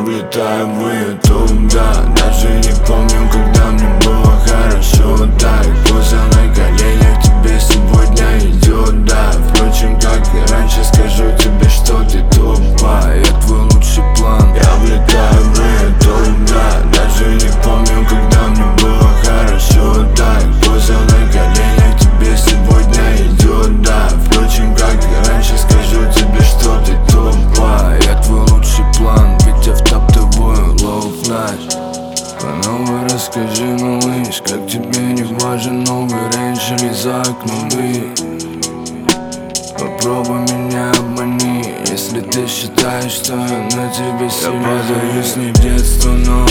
влетаю в YouTube, да. Даже не помню, когда мне было хорошо так. Поза на коленях тебе сегодня идет, да. Впрочем, как и раньше, скажу тебе, что ты тупа. Я твой лучший план. Я влетаю в YouTube, да. Даже не помню, когда мне было хорошо так. Поза на коленях тебе сегодня идет, да. Впрочем, как и раньше, скажу тебе, что ты тупа. Я твой лучший план, ведь я втаптываю лов наш. По новой расскажи, малыш, как тебе не важен новый рейндж или за окном вы. Попробуй меня обмани, если ты считаешь, что я на тебе сильно. Я подаюсь не в детство, но